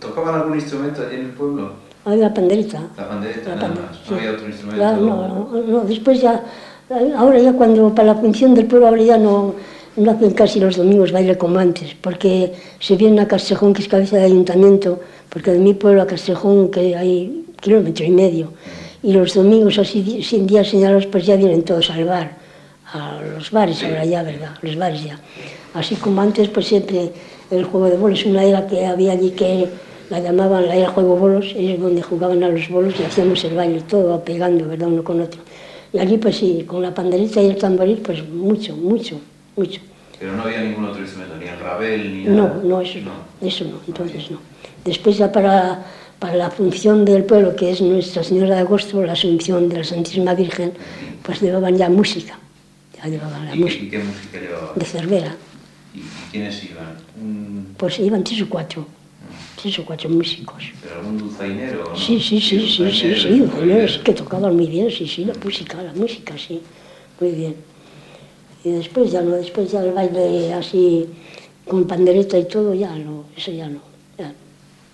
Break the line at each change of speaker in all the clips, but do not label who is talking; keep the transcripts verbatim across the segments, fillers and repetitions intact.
¿Tocaban algún instrumento allí en el pueblo?
Había la pandereta.
La pandereta,
La
nada
pandera,
más. No
sí.
había otro instrumento.
Claro, no, no, no, después ya, ahora ya cuando para la función del pueblo, ahora ya no, no hacen casi los domingos baile como antes, porque se vienen a Castrejón, que es cabeza de ayuntamiento, porque de mi pueblo a Castrejón, que hay kilómetro y medio, y los domingos así, sin días señalados, pues ya vienen todos al bar, a los bares
Sí.
ahora ya, ¿verdad? Los bares ya. Así como antes, pues siempre el juego de bolos, una era que había allí que la llamaban la era juego bolos, es donde jugaban a los bolos y hacíamos el baile todo pegando, ¿verdad? Uno con otro. Y allí pues sí, con la pandereta y el tamboril, pues mucho, mucho, mucho.
Pero no había ningún otro instrumento, ni el rabel, ni nada.
No, no, eso no, no eso no, entonces no. Después ya para, para la función del pueblo, que es Nuestra Señora de Agosto, la Asunción de la Santísima Virgen, pues llevaban ya música, ya llevaban la
¿Y
música.
Qué, ¿Y qué música llevaban?
De Cervera.
¿Y, y quiénes iban? Un...
Pues iban tres o cuatro, tres o cuatro músicos.
¿Pero algún dulzainero? ¿No?
Sí, sí, sí, sí, sí, sí, dulzaineros que tocaban muy bien, sí, sí, la música, la música, sí, muy bien. Y después ya no, después ya el baile así, con pandereta y todo, ya no, eso ya no, ya no.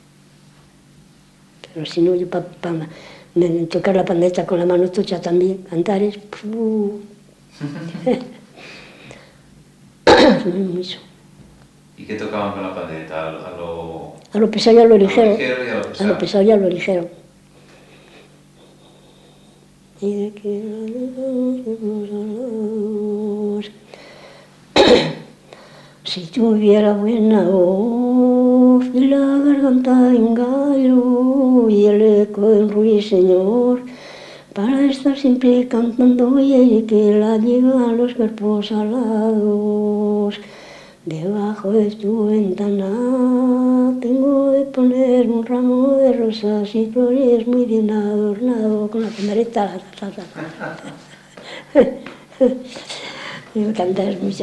Pero si no, yo para pa, tocar la pandereta con la mano tocha también, cantares, ¡puf! Eso.
¿Y qué tocaban con la pandereta? ¿A, a lo...?
A lo pesado y a lo ligero.
A lo ligero y a lo pesado.
A lo pesado y a lo ligero. Y de que si tuviera buena voz y la garganta en gallo y el eco en ruiseñor, para estar siempre cantando y que la llevan los cuerpos alados. Debajo de tu ventana tengo de poner un ramo de rosas y flores muy bien adornado con la pandereta. Me cantas mucho.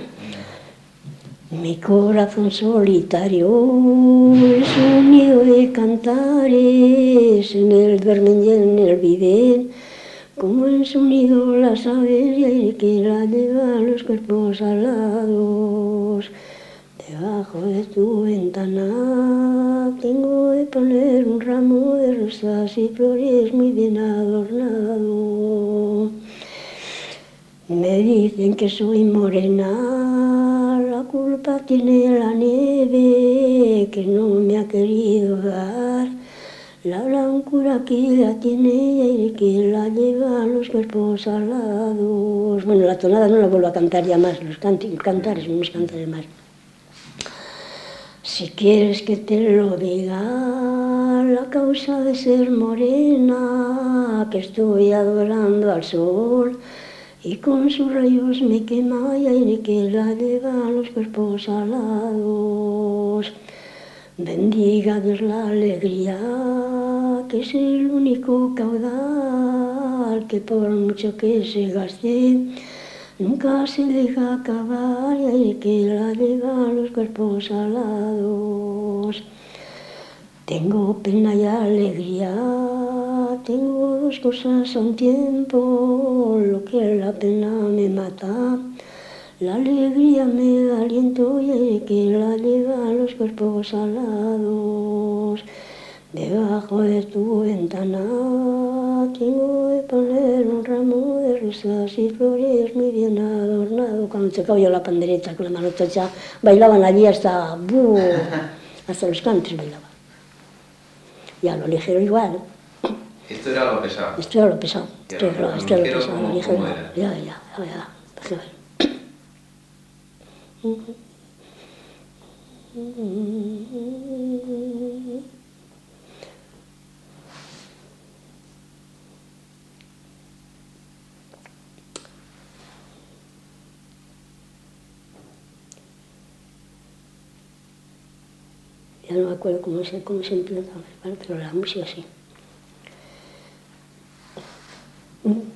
Mi corazón solitario es un nido de cantares, en él duermen y en él viven, como en su nido las aves y aire que la llevan los cuerpos alados. Debajo de tu ventana tengo de poner un ramo de rosas y flores muy bien adornado. Me dicen que soy morena, la culpa tiene la nieve que no me ha querido dar. La blancura que ella tiene y que la llevan los cuerpos alados. Bueno, la tonada no la vuelvo a cantar ya más, los cantares, no me cantaré más. Si quieres que te lo diga, la causa de ser morena, que estoy adorando al sol, y con sus rayos me quema y aire que la lleva a los cuerpos alados. Bendiga Dios la alegría, que es el único caudal, que por mucho que se gaste, nunca se deja acabar y aire que la lleva a los cuerpos alados. Tengo pena y alegría, tengo dos cosas a un tiempo, lo que la pena me mata, la alegría me da aliento y aire que la lleva a los cuerpos alados. Debajo de tu ventana tengo de poner un ramo de rosas y flores muy bien adornado. Cuando tocaba yo la pandereta con la mano tocha, bailaban allí hasta, ¡buh! Hasta los cantos bailaban. Y a lo ligero igual.
Esto era lo pesado.
Esto era lo pesado. Esto era lo, esto era lo pesado,
¿Cómo,
lo ligero.
cómo era?
Ya, ya, ya, ya. Ya no me acuerdo cómo se, cómo se empieza, pero la música sí.